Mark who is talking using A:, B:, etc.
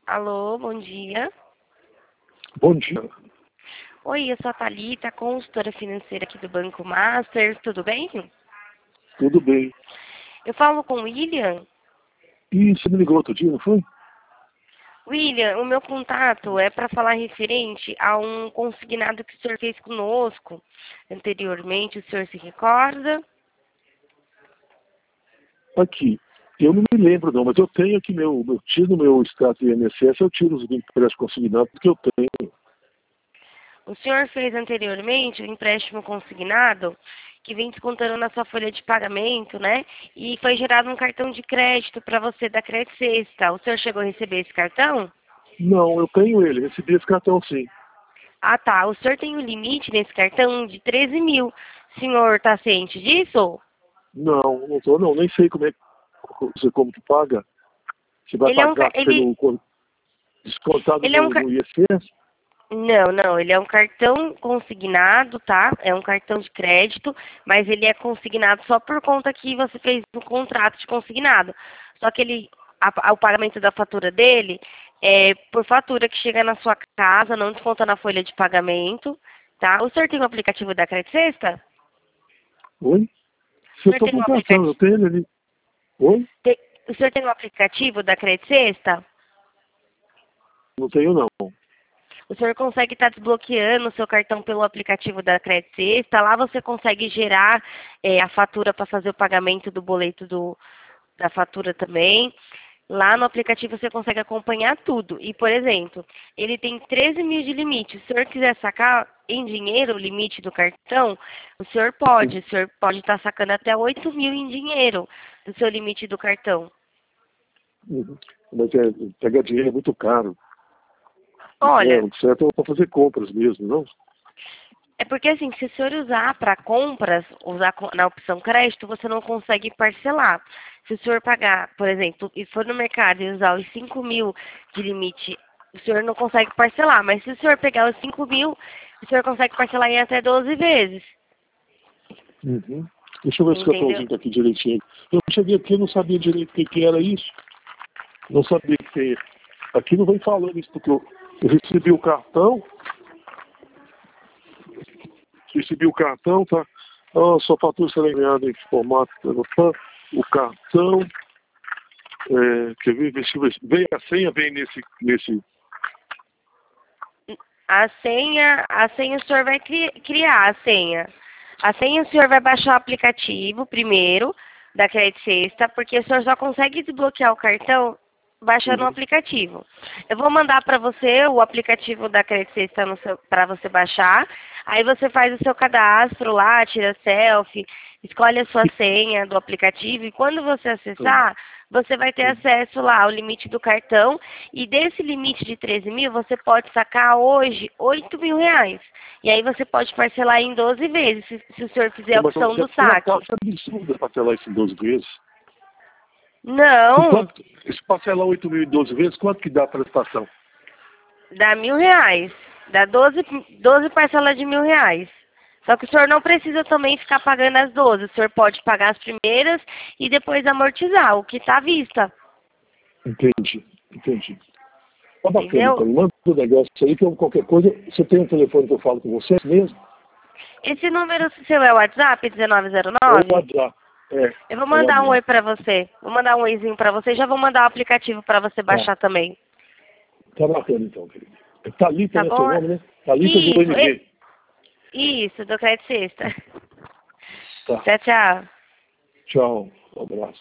A: Alô, bom dia.
B: Bom dia.
A: Oi, eu sou a Thalita, consultora financeira aqui do Banco Master, tudo bem?
B: Tudo bem.
A: Eu falo com o William.
B: E você me ligou outro dia, não foi?
A: William, o meu contato é para falar referente a um consignado que o senhor fez conosco anteriormente, o senhor se recorda?
B: Aqui. Eu não me lembro não, mas eu tenho aqui meu tiro no meu extrato do INSS, eu tiro os empréstimos consignados que eu tenho.
A: O senhor fez anteriormente um empréstimo consignado que vem descontando na sua folha de pagamento, né? E foi gerado um cartão de crédito para você da Credit Sexta. O senhor chegou a receber esse cartão?
B: Não, eu tenho ele, recebi esse cartão sim.
A: Ah, tá. O senhor tem um limite nesse cartão de 13 mil. O senhor está ciente disso?
B: Não tô não, nem sei como que paga. Você vai
A: Ele é um,
B: pagar pelo descontado
A: ele é um,
B: no INSS?
A: não, ele é um cartão consignado, tá? É um cartão de crédito, mas ele é consignado só por conta que você fez um contrato de consignado. Só que o pagamento da fatura dele é por fatura que chega na sua casa, não desconta na folha de pagamento, tá? O senhor tem o aplicativo da Credit Sexta?
B: Oi?
A: O
B: Você
A: senhor
B: está
A: tem
B: com
A: um
B: cartão, eu
A: aplicativo?
B: tenho ele ali. Oi?
A: O senhor tem o aplicativo da Credit Sexta?
B: Não tenho não.
A: O senhor consegue estar desbloqueando o seu cartão pelo aplicativo da Credit Sexta. Lá você consegue gerar a fatura para fazer o pagamento do boleto da fatura também. Lá no aplicativo você consegue acompanhar tudo. E, por exemplo, ele tem 13 mil de limite. Se o senhor quiser sacar em dinheiro o limite do cartão, o senhor pode. O senhor pode estar sacando até 8 mil em dinheiro do seu limite do cartão.
B: Uhum. Mas pegar dinheiro é muito caro.
A: Olha,
B: O certo é para fazer compras mesmo, não?
A: é porque assim, se o senhor usar para compras, usar na opção crédito, você não consegue parcelar. Se o senhor pagar, por exemplo, e for no mercado e usar os 5 mil de limite, o senhor não consegue parcelar. Mas se o senhor pegar os 5 mil, o senhor consegue parcelar em até 12 vezes.
B: Uhum. Deixa eu ver se o
A: Entendeu?
B: cartãozinho está aqui direitinho. Eu cheguei aqui e não sabia direito o que era isso. Não sabia que tem. Aqui não vem falando isso, porque eu recebi o cartão. Tá? Ah, sua fatura será enviada em formato. O cartão. Quer ver? Deixa eu ver. Vem a senha, vem nesse.
A: A senha o senhor vai criar a senha. A senha o senhor vai baixar o aplicativo primeiro da Credit Sexta, porque o senhor só consegue desbloquear o cartão baixando o
B: Uhum.
A: aplicativo. Eu vou mandar para você o aplicativo da Credit Sexta para você baixar. Aí você faz o seu cadastro lá, tira selfie, escolhe a sua senha do aplicativo e quando você acessar, você vai ter acesso lá ao limite do cartão e desse limite de 13 mil, você pode sacar hoje 8 mil reais. E aí você pode parcelar em 12 vezes, se o senhor fizer a
B: Mas
A: opção do
B: deve ser uma
A: saque.
B: taxa absurda parcelar isso em 12 vezes.
A: Não,
B: Se parcelar 8 mil em 12 vezes, quanto que dá a prestação?
A: dá 1.000 reais. Dá 12 parcelas de 1.000 reais. Só que o senhor não precisa também ficar pagando as 12. O senhor pode pagar as primeiras e depois amortizar, o que está à vista.
B: Entendi. Tá bacana,
A: Entendeu?
B: então. Manda o negócio aí, que qualquer coisa. Você tem um telefone que eu falo com você mesmo?
A: Esse número seu é o WhatsApp,
B: É o
A: 1909?
B: WhatsApp. É
A: Eu vou
B: o
A: mandar um oi
B: WhatsApp.
A: pra você. Vou mandar um oizinho pra você e já vou mandar o aplicativo pra você
B: Tá.
A: baixar também.
B: Tá bacana, então, querido. É Thalita,
A: Tá
B: né, seu
A: bom?
B: nome, né? Thalita do
A: Isso,
B: ONG.
A: isso, do Credit Sexta.
B: Tá.
A: Tchau, tchau.
B: Tchau. Um abraço.